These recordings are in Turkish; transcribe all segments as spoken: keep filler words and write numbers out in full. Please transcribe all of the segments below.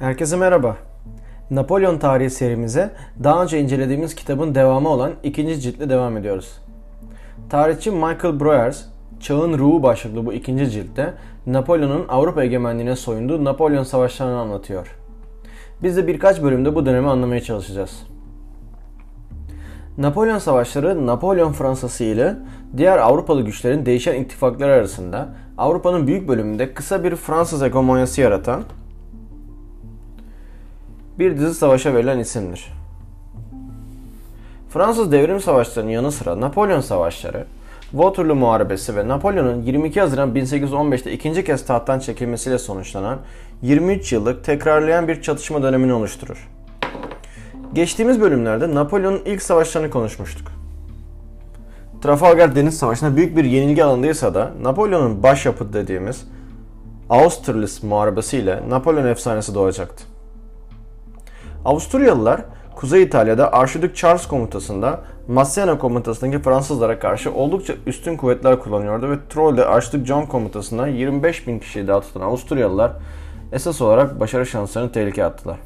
Herkese merhaba. Napolyon tarihi serimize daha önce incelediğimiz kitabın devamı olan ikinci ciltle devam ediyoruz. Tarihçi Michael Broyers, Çağın Ruhu başlıklı bu ikinci ciltte Napolyon'un Avrupa egemenliğine soyunduğu Napolyon Savaşları'nı anlatıyor. Biz de birkaç bölümde bu dönemi anlamaya çalışacağız. Napolyon Savaşları, Napolyon Fransası ile diğer Avrupalı güçlerin değişen ittifakları arasında Avrupa'nın büyük bölümünde kısa bir Fransız hegemonyası yaratan bir dizi savaşa verilen isimdir. Fransız Devrim Savaşları'nın yanı sıra Napolyon Savaşları, Waterloo Muharebesi ve Napolyon'un yirmi iki Haziran bin sekiz yüz on beş'te ikinci kez tahttan çekilmesiyle sonuçlanan yirmi üç yıllık tekrarlayan bir çatışma dönemini oluşturur. Geçtiğimiz bölümlerde Napolyon'un ilk savaşlarını konuşmuştuk. Trafalgar Deniz Savaşı'nda büyük bir yenilgi alanındaysa da Napolyon'un başyapıt dediğimiz Austerlitz Muharebesi ile Napolyon efsanesi doğacaktı. Avusturyalılar Kuzey İtalya'da Arşidük Charles komutasında Massena komutasındaki Fransızlara karşı oldukça üstün kuvvetler kullanıyordu ve Troy'de Arşidük John komutasında yirmi beş bin kişiyi daha tutan Avusturyalılar esas olarak başarı şanslarını tehlikeye attılar.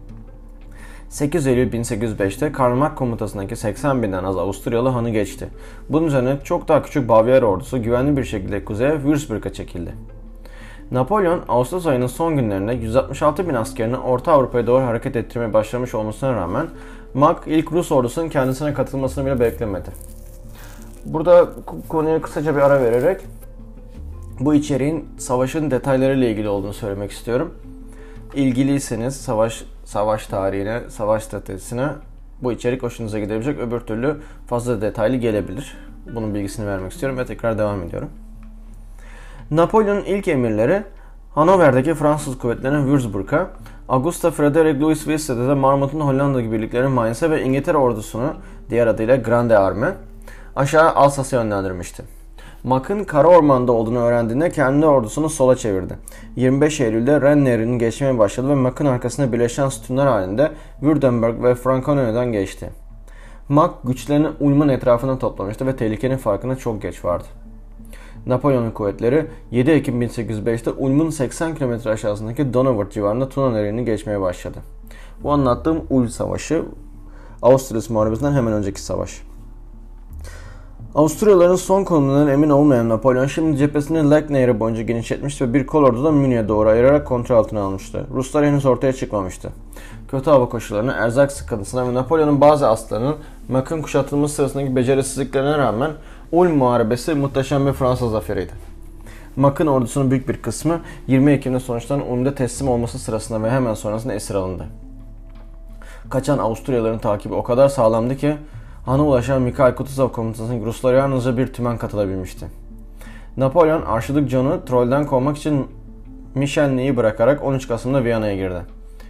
sekiz Eylül bin sekiz yüz beş'te Karl Marx komutasındaki seksen binden az Avusturyalı hanı geçti. Bunun üzerine çok daha küçük Bavyera ordusu güvenli bir şekilde kuzeye Würzburg'a çekildi. Napolyon, Ağustos ayının son günlerinde yüz altmış altı bin askerini Orta Avrupa'ya doğru hareket ettirmeye başlamış olmasına rağmen Mack ilk Rus ordusunun kendisine katılmasını bile beklemedi. Burada konuya kısaca bir ara vererek bu içeriğin savaşın detaylarıyla ilgili olduğunu söylemek istiyorum. İlgiliyseniz savaş savaş tarihine, savaş stratejisine bu içerik hoşunuza gidebilecek, öbür türlü fazla detaylı gelebilir. Bunun bilgisini vermek istiyorum ve tekrar devam ediyorum. Napolyon'un ilk emirleri Hanover'deki Fransız kuvvetlerinin Würzburg'a, Augusta Frederick Louis Wisse'de de Marmot'un Hollanda birliklerinin Mainz'e ve İngiltere ordusunu diğer adıyla Grande Arme aşağı Alsas'a yönlendirmişti. Mack'ın kara ormanda olduğunu öğrendiğinde kendi ordusunu sola çevirdi. yirmi beş Eylül'de Ren Nehri'nin geçmeye başladı ve Mack'ın arkasında birleşen sütunlar halinde Württemberg ve Frankonia'dan geçti. Mack güçlerini Ulm'un etrafına toplamıştı ve tehlikenin farkına çok geç vardı. Napolyon'un kuvvetleri yedi Ekim bin sekiz yüz beş'te Ulm'un seksen kilometre aşağısındaki Donauwörth civarında Tuna Nehri'ni geçmeye başladı. Bu anlattığım Ulm Savaşı, Austerlitz Muharebesi'nden hemen önceki savaş. Avusturyalıların son konumundan emin olmayan Napolyon şimdi cephesini Lek Nehri boyunca genişletmişti ve bir kolordu da Münih'e doğru ayırarak kontrol altına almıştı. Ruslar henüz ortaya çıkmamıştı. Kötü hava koşullarına, erzak sıkıntısına ve Napolyon'un bazı aslarının Mack'ın kuşatılması sırasındaki becerisizliklerine rağmen Ulm Muharebesi muhteşem bir Fransız zaferiydi. Mack'ın ordusunun büyük bir kısmı yirmi Ekim'de sonuçlanan Ulm'de teslim olması sırasında ve hemen sonrasında esir alındı. Kaçan Avusturyalıların takibi o kadar sağlamdı ki hana ulaşan Mikhail Kutuzov komutasındaki Ruslara yalnızca bir tümen katılabilmişti. Napolyon, Arşidük John'u Troy'den kovmak için Michelny'yi bırakarak on üç Kasım'da Viyana'ya girdi.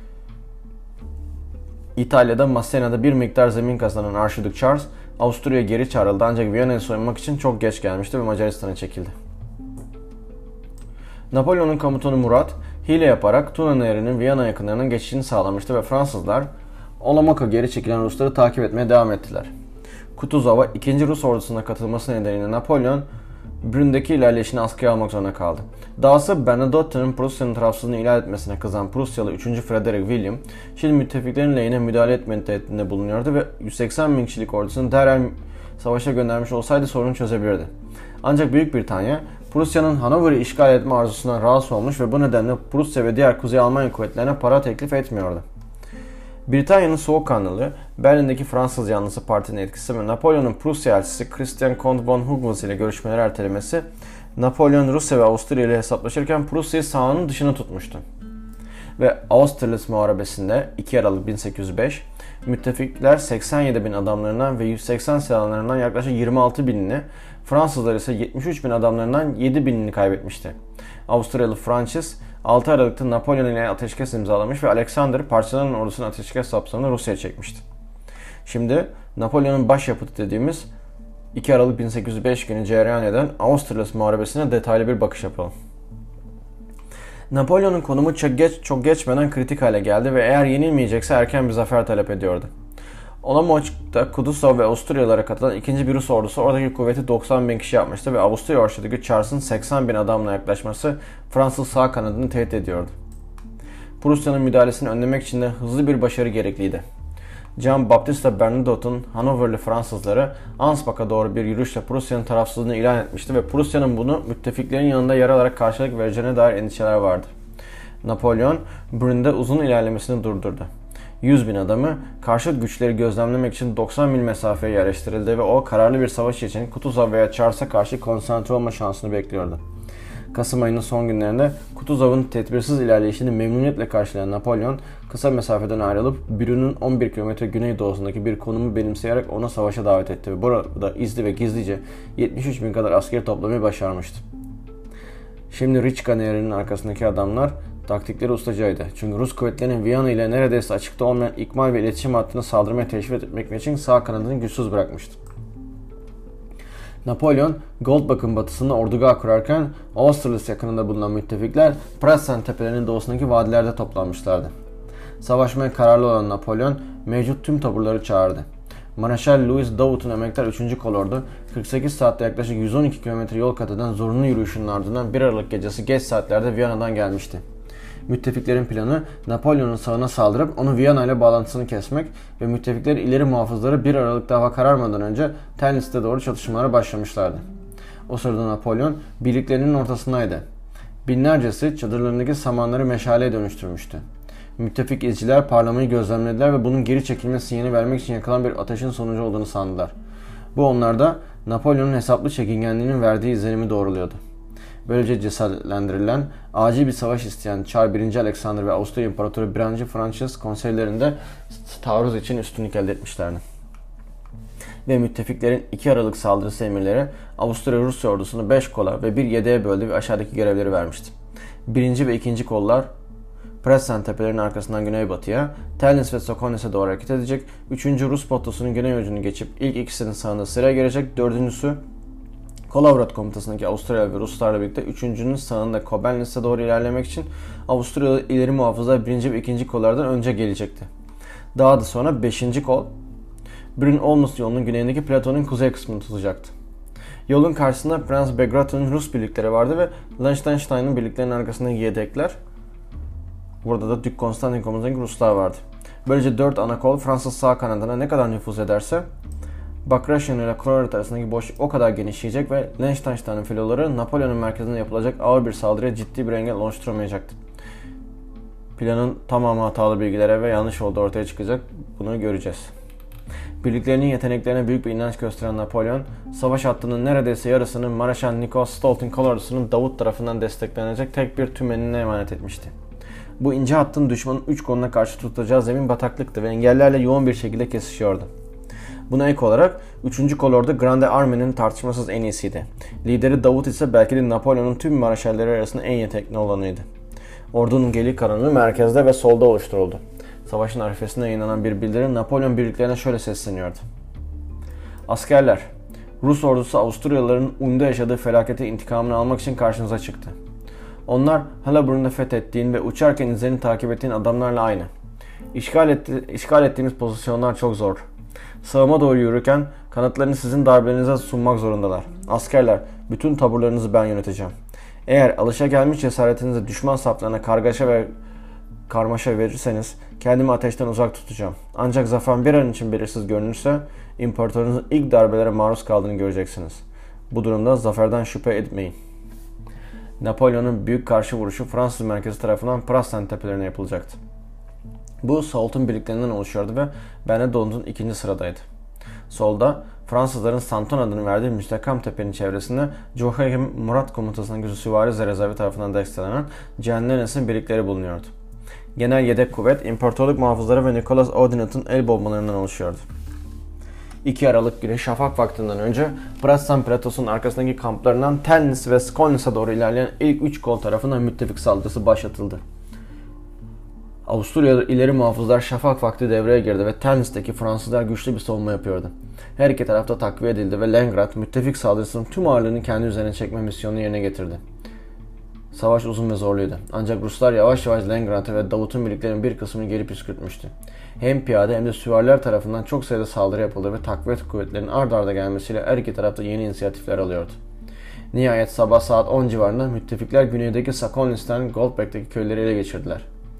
İtalya'da Massena'da bir miktar zemin kazanan Arşidük Charles, Avusturya'ya geri çağrıldı ancak Viyana'ya soyunmak için çok geç gelmişti ve Macaristan'a çekildi. Napolyon'un komutanı Murat, hile yaparak Tuna Nehri'nin Viyana yakınlarının geçişini sağlamıştı ve Fransızlar Olomouc'a geri çekilen Rusları takip etmeye devam ettiler. Kutuzov'a ikinci Rus ordusuna katılması nedeniyle Napolyon, Brün'deki ilerleyişini askıya almak zorunda kaldı. Dahası Bernadotte'nin Prusya'nın tarafsızlığını ilan etmesine kızan Prusyalı üçüncü Frederick William, şimdi müttefiklerin lehine müdahale etme tehdidinde bulunuyordu ve yüz seksen bin kişilik ordusunu derhal savaşa göndermiş olsaydı sorunu çözebilirdi. Ancak Büyük Britanya, Prusya'nın Hanover'ı işgal etme arzusundan rahatsız olmuş ve bu nedenle Prusya ve diğer Kuzey Almanya kuvvetlerine para teklif etmiyordu. Britanya'nın soğukkanlılığı, Berlin'deki Fransız yanlısı partinin etkisi ve Napolyon'un Prusya elçisi Christian Comte von Hugues ile görüşmeleri ertelemesi, Napolyon Rusya ve Avusturya ile hesaplaşırken Prusya'yı sahanın dışına tutmuştu. Ve Austerlitz Muharebesi'nde iki Aralık bin sekiz yüz beş, müttefikler seksen yedi bin adamlarından ve yüz seksen silahlarından yaklaşık yirmi altı binini, Fransızlar ise yetmiş üç bin adamlarından yedi binini kaybetmişti. Avusturyalı Francis, altı Aralık'ta Napolyon ile ateşkes imzalamış ve Alexander parçalanan ordusunun ateşkes kapsamında Rusya'ya çekmişti. Şimdi Napolyon'un başyapıtı dediğimiz iki Aralık bin sekiz yüz beş günü cereyan eden Austerlitz Muharebesi'ne detaylı bir bakış yapalım. Napolyon'un konumu çok, geç, çok geçmeden kritik hale geldi ve eğer yenilmeyecekse erken bir zafer talep ediyordu. Olomouc'ta Kutuzov ve Avusturyalılara katılan ikinci bir Rus ordusu oradaki kuvveti doksan bin kişi yapmıştı ve Avusturya Arşidükü Charles'ın seksen bin adamla yaklaşması Fransız sağ kanadını tehdit ediyordu. Prusya'nın müdahalesini önlemek için de hızlı bir başarı gerekliydi. Jean Baptiste Bernadotte'un Hanoverli Fransızları Ansbach'a doğru bir yürüyüşle Prusya'nın tarafsızlığını ilan etmişti ve Prusya'nın bunu müttefiklerin yanında yer alarak karşılık vereceğine dair endişeler vardı. Napolyon, Brün'de uzun ilerlemesini durdurdu. yüz bin adamı karşıt güçleri gözlemlemek için doksan mil mesafeye yerleştirildi ve o kararlı bir savaş için Kutuzov veya Charles'a karşı konsantre olma şansını bekliyordu. Kasım ayının son günlerinde Kutuzov'un tedbirsiz ilerleyişini memnuniyetle karşılayan Napolyon, kısa mesafeden ayrılıp Brün'ün on bir kilometre güneydoğusundaki bir konumu benimseyerek ona savaşa davet etti ve burada izli ve gizlice yetmiş üç bin kadar asker toplamayı başarmıştı. Şimdi Riçka Nehri'nin arkasındaki adamlar taktikleri ustacaydı. Çünkü Rus kuvvetlerinin Viyana ile neredeyse açıkta olmayan ikmal ve iletişim hattını saldırmaya teşvik etmek için sağ kanadını güçsüz bırakmıştı. Napolyon, Goldbach'ın batısında ordugah kurarken Austerlitz yakınında bulunan müttefikler Pratzen tepelerinin doğusundaki vadilerde toplanmışlardı. Savaşmaya kararlı olan Napolyon mevcut tüm taburları çağırdı. Mareşal Louis Davout'un emektar üçüncü kolordu kırk sekiz saatte yaklaşık yüz on iki kilometre yol kat eden zorunlu yürüyüşünün ardından bir Aralık gecesi geç saatlerde Viyana'dan gelmişti. Müttefiklerin planı Napolyon'un sağına saldırıp onu Viyana ile bağlantısını kesmek ve müttefikler ileri muhafızları bir Aralık'ta hava kararmadan önce Telnitz'e doğru çatışmalara başlamışlardı. O sırada Napolyon birliklerinin ortasındaydı. Binlercesi çadırlarındaki samanları meşaleye dönüştürmüştü. Müttefik izciler parlamayı gözlemlediler ve bunun geri çekilme sinyali vermek için yakılan bir ateşin sonucu olduğunu sandılar. Bu onlarda Napolyon'un hesaplı çekingenliğinin verdiği izlenimi doğruluyordu. Böylece cesaretlendirilen, acil bir savaş isteyen Çar birinci. Alexander ve Avusturya İmparatoru birinci. Francis konseylerinde taarruz için üstünlük elde etmişlerdi. Ve müttefiklerin iki Aralık saldırısı emirleri Avusturya Rusya ordusunu beş kola ve bir yedeğe böldü ve aşağıdaki görevleri vermişti. Birinci ve ikinci kollar Pratzen tepelerinin arkasından güneybatıya, Telnitz ve Sokolnitze doğru hareket edecek, üçüncü. Rus potosunun güney ucunu geçip ilk ikisinin sağında sıraya girecek, dördüncüsü Kolavrat komutasındaki Avusturya ve Ruslarla birlikte üçüncünün sağında Kobelnitz'e doğru ilerlemek için Avusturyalı ileri muhafızlar birinci. ve ikinci kollardan önce gelecekti. Daha da sonra beşinci kol Brünn-Olmütz yolunun güneyindeki platonun kuzey kısmını tutacaktı. Yolun karşısında Prens Bagration'un Rus birlikleri vardı ve Liechtenstein'ın birliklerinin arkasındaki yedekler, burada da Dük Konstantin komutasındaki Ruslar vardı. Böylece dört ana kol Fransız sağ kanadına ne kadar nüfuz ederse Bagration ile Kolavrat arasındaki boşluk o kadar genişleyecek ve Liechtenstein'ın filoları Napolyon'un merkezinde yapılacak ağır bir saldırıya ciddi bir engel oluşturamayacaktı. Planın tamamı hatalı bilgilere ve yanlış olduğu ortaya çıkacak. Bunu göreceğiz. Birliklerinin yeteneklerine büyük bir inanç gösteren Napolyon, savaş hattının neredeyse yarısını Mareşal Nikos Stolt'un kolordusunun Davut tarafından desteklenecek tek bir tümenine emanet etmişti. Bu ince hattın düşmanın üç koluna karşı tutacağı zemin bataklıktı ve engellerle yoğun bir şekilde kesişiyordu. Buna ek olarak üçüncü kolordu Grande Army'nin tartışmasız en iyisiydi. Lideri Davut ise belki de Napolyon'un tüm mareşalleri arasında en yetenekli olanıydı. Ordunun geri kalanı merkezde ve solda oluşturuldu. Savaşın arifesinde yayınlanan bir bildiri Napolyon birliklerine şöyle sesleniyordu. Askerler, Rus ordusu Avusturyalıların Ulm'da yaşadığı felakete intikamını almak için karşınıza çıktı. Onlar Hellabrun'da fethettiğin ve uçarken izlerini takip ettiğin adamlarla aynı. İşgal, etti, işgal ettiğimiz pozisyonlar çok zor. Sağıma doğru yürürken kanatlarını sizin darbelerinize sunmak zorundalar. Askerler, bütün taburlarınızı ben yöneteceğim. Eğer alışagelmiş cesaretinize düşman saflarına kargaşa ve karmaşa verirseniz kendimi ateşten uzak tutacağım. Ancak zafer bir an için belirsiz görünürse imparatorunuzun ilk darbelere maruz kaldığını göreceksiniz. Bu durumda zaferden şüphe etmeyin. Napolyon'un büyük karşı vuruşu Fransız merkezi tarafından Pratzen tepelerine yapılacaktı. Bu Soult'un birliklerinden oluşuyordu ve Bernadotte'un ikinci sıradaydı. Solda Fransızların Santon adını verdiği müstakam tepenin çevresinde Joachim Murat komutasının güçlü süvari rezervi tarafından desteklenen Jean Lennes'in birlikleri bulunuyordu. Genel yedek kuvvet, İmparatorluk muhafızları ve Nicholas Oudinot'un el bombalarından oluşuyordu. iki Aralık günü şafak vaktinden önce Pratzen platosunun arkasındaki kamplarından Telnitz ve Skolnitz'e doğru ilerleyen ilk üç kol tarafından müttefik saldırısı başlatıldı. Avusturyalı ileri muhafızlar şafak vakti devreye girdi ve Telnitz'teki Fransızlar güçlü bir savunma yapıyordu. Her iki tarafta takviye edildi ve Leningrad müttefik saldırısının tüm ağırlığını kendi üzerine çekme misyonunu yerine getirdi. Savaş uzun ve zorluydu. Ancak Ruslar yavaş yavaş Leningrad'ı ve Davut'un birliklerinin bir kısmını geri püskürtmüştü. Hem piyade hem de süvariler tarafından çok sayıda saldırı yapıldı ve takviye kuvvetlerinin ard arda gelmesiyle her iki tarafta yeni inisiyatifler alıyordu. Nihayet sabah saat on civarında müttefikler güneydeki Sokolnitz'ten Goldberg'deki köyleri ele geçirdiler.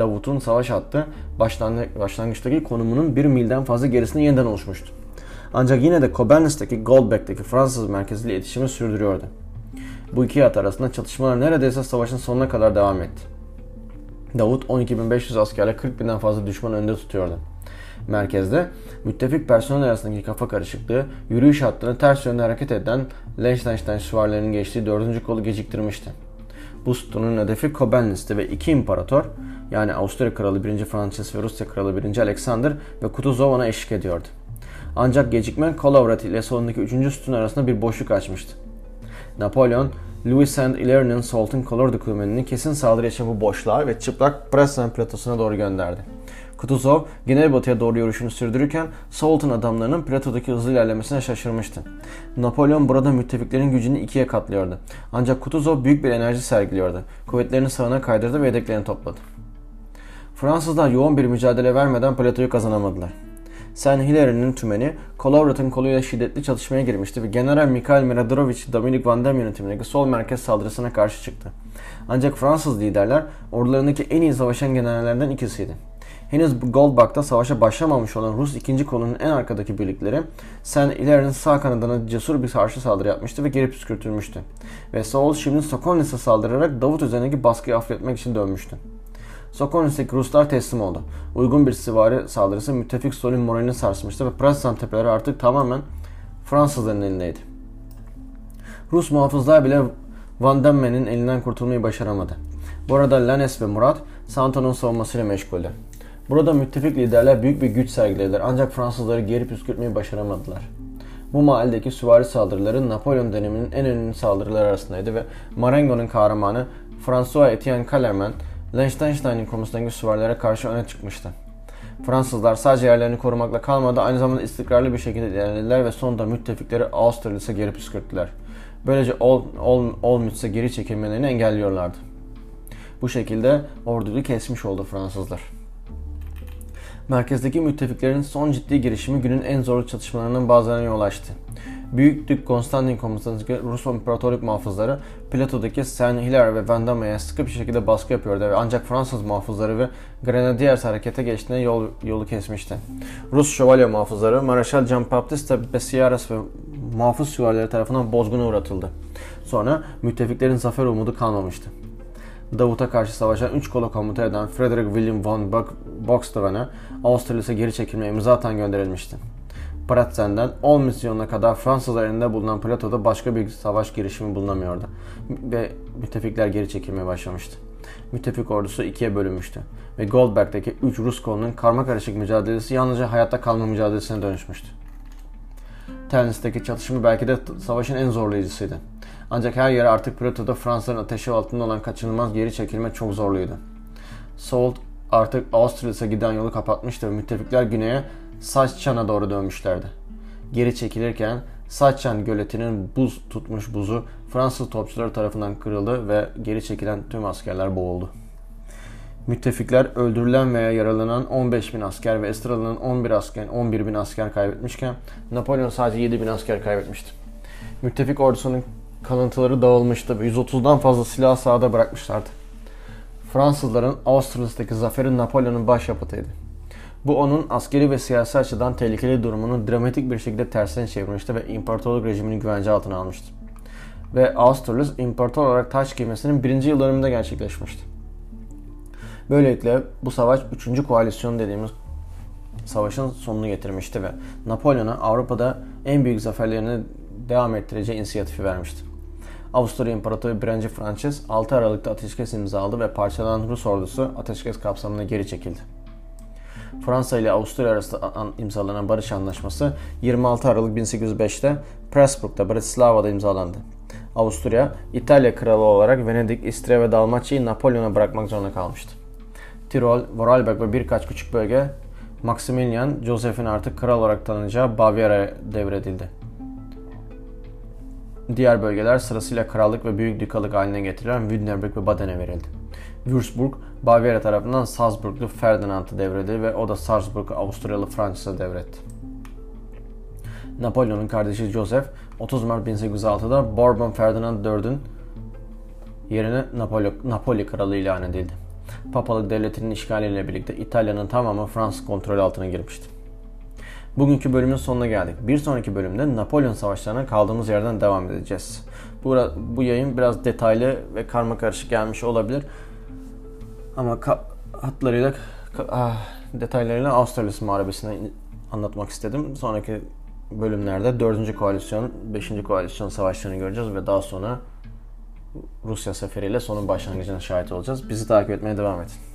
Davut'un savaş hattı başlangıçtaki konumunun bir milden fazla gerisinde yeniden oluşmuştu. Ancak yine de Koblentz'teki Goldbeck'teki Fransız merkezli iletişimi sürdürüyordu. Bu iki hat arasında çatışmalar neredeyse savaşın sonuna kadar devam etti. Davut on iki bin beş yüz askerle kırk binden fazla düşman önde tutuyordu. Merkezde müttefik personel arasındaki kafa karışıklığı yürüyüş hattını ters yönde hareket eden Liechtenstein süvarilerinin geçtiği dördüncü kolu geciktirmişti. Bu sütunun hedefi Koblentz'ti ve iki imparator yani Avusturya Kralı birinci. Francis ve Rusya Kralı birinci. Alexander ve Kutuzov ona eşlik ediyordu. Ancak gecikme Kolowrat ile solundaki üçüncü sütun arasında bir boşluk açmıştı. Napolyon, Louis Saint Hilaire'nin Salton Kolordu kuvvetini kesin saldırı için bu boşluğa ve çıplak Preston platosuna doğru gönderdi. Kutuzov, güneybatıya doğru yürüyüşünü sürdürürken Salton adamlarının platodaki hızlı ilerlemesine şaşırmıştı. Napolyon burada müttefiklerin gücünü ikiye katlıyordu. Ancak Kutuzov büyük bir enerji sergiliyordu. Kuvvetlerini sağına kaydırdı ve yedeklerini topladı. Fransızlar yoğun bir mücadele vermeden platoyu kazanamadılar. Saint Hilaire'nin tümeni Kolowrat'ın koluyla şiddetli çatışmaya girmişti ve General Mikhail Miradoroviç Dominic Vandamme yönetimindeki sol merkez saldırısına karşı çıktı. Ancak Fransız liderler ordularındaki en iyi savaşan generallerden ikisiydi. Henüz Goldbach'ta savaşa başlamamış olan Rus ikinci kolunun en arkadaki birlikleri Saint Hilaire'nin sağ kanadına cesur bir karşı saldırı yapmıştı ve geri püskürtülmüştü. Ve Soğol şimdi Sokolnit'e saldırarak Davut üzerindeki baskıyı hafifletmek için dönmüştü. Sokolnit'teki Ruslar teslim oldu. Uygun bir süvari saldırısı müttefik Sol'ün moralini sarsmıştı ve Prassan tepeleri artık tamamen Fransızların elindeydi. Rus muhafızlar bile Vandamme'nin elinden kurtulmayı başaramadı. Bu arada Lannes ve Murat Santon'un savunmasıyla meşguldü. Burada müttefik liderler büyük bir güç sergilediler ancak Fransızları geri püskürtmeyi başaramadılar. Bu mahalledeki süvari saldırıları Napolyon döneminin en önemli saldırıları arasındaydı ve Marengo'nun kahramanı François Etienne Callerman, Liechtenstein'in konusundaki süvarilere karşı öne çıkmıştı. Fransızlar sadece yerlerini korumakla kalmadı, aynı zamanda istikrarlı bir şekilde ilerlediler ve sonunda müttefikleri Austerlitz'e geri püskürttüler. Böylece Olmütz'e geri çekilmelerini engelliyorlardı. Bu şekilde orduyu kesmiş oldu Fransızlar. Merkezdeki müttefiklerin son ciddi girişimi günün en zorlu çatışmalarından bazılarına yol açtı. Büyük Dük Konstantin komutasındaki Rus İmparatorluk muhafızları platodaki Saint Hilaire ve Vendôme'ye sıkı bir şekilde baskı yapıyordu ve ancak Fransız muhafızları ve Grenadiers harekete geçtiğinde yol, yolu kesmişti. Rus şövalye muhafızları Mareşal Jean-Baptiste Bessières ve muhafız süvarileri tarafından bozguna uğratıldı. Sonra müttefiklerin zafer umudu kalmamıştı. Davut'a karşı savaşan üç kola komuta eden Frederick William von Boxtelven'e Austerlitz'e geri çekilme imza atan gönderilmişti. Pratsen'den Olmütz yoluna kadar Fransızlar elinde bulunan platoda başka bir savaş girişimi bulunamıyordu ve müttefikler geri çekilmeye başlamıştı. Müttefik ordusu ikiye bölünmüştü ve Goldberg'deki üç Rus kolunun karmakarışık mücadelesi yalnızca hayatta kalma mücadelesine dönüşmüştü. Ternis'teki çatışma belki de savaşın en zorlayıcısıydı. Ancak her yere artık platoda Fransızların ateşi altında olan kaçınılmaz geri çekilme çok zorluydu. Soult artık Austerlitz'e giden yolu kapatmıştı ve müttefikler güneye Saççan'a doğru dönmüşlerdi. Geri çekilirken Saççan göletinin buz tutmuş buzu Fransız topçular tarafından kırıldı ve geri çekilen tüm askerler boğuldu. Müttefikler öldürülen veya yaralanan on beş bin asker ve esir alınan on bir asker, on bir bin asker kaybetmişken Napolyon sadece yedi bin asker kaybetmişti. Müttefik ordusunun kalıntıları dağılmıştı ve yüz otuzdan fazla silah sahada bırakmışlardı. Fransızların Austerlitz'teki zaferi Napolyon'un başyapıtıydı. Bu onun askeri ve siyasi açıdan tehlikeli durumunu dramatik bir şekilde tersine çevirmişti ve imparatorluk rejimini güvence altına almıştı. Ve Austerlitz imparator olarak taç giymesinin birinci yıl dönümünde gerçekleşmişti. Böylelikle bu savaş üçüncü koalisyon dediğimiz savaşın sonunu getirmişti ve Napolyon'a Avrupa'da en büyük zaferlerini devam ettireceği inisiyatifi vermişti. Avusturya İmparatoru birinci. Francis altı Aralık'ta ateşkes imzaladı ve parçalanan Rus ordusu ateşkes kapsamında geri çekildi. Fransa ile Avusturya arasında imzalanan barış anlaşması yirmi altı Aralık bin sekiz yüz beş'te Pressburg'da Bratislava'da imzalandı. Avusturya, İtalya kralı olarak Venedik, İstrya ve Dalmaçya'yı Napolyon'a bırakmak zorunda kalmıştı. Tirol, Vorarlberg ve birkaç küçük bölge Maximilian Joseph'in artık kral olarak tanınacağı Bavyera'ya devredildi. Diğer bölgeler sırasıyla krallık ve büyük dükalık haline getirilen Wünnenberg ve Baden'e verildi. Würzburg, Bavyera tarafından Salzburglu Ferdinand'a devredildi ve o da Salzburg'u Avusturyalı Francis'e devretti. Napolyon'un kardeşi Joseph, otuz Mart bin sekiz yüz altı'da Bourbon Ferdinand dördüncü'nün yerine Napoli, Napoli kralı ilan edildi. Papalık Devleti'nin işgaliyle birlikte İtalya'nın tamamı Fransız kontrolü altına girmişti. Bugünkü bölümün sonuna geldik. Bir sonraki bölümde Napolyon Savaşları'na kaldığımız yerden devam edeceğiz. Bu, bu yayın biraz detaylı ve karmakarışık gelmiş olabilir. Ama ka- hatlarıyla, ka- ah, detaylarıyla Avustralya Muharebesi'ni anlatmak istedim. Sonraki bölümlerde dördüncü koalisyon, beşinci koalisyon savaşlarını göreceğiz ve daha sonra Rusya seferiyle sonun başlangıcına şahit olacağız. Bizi takip etmeye devam edin.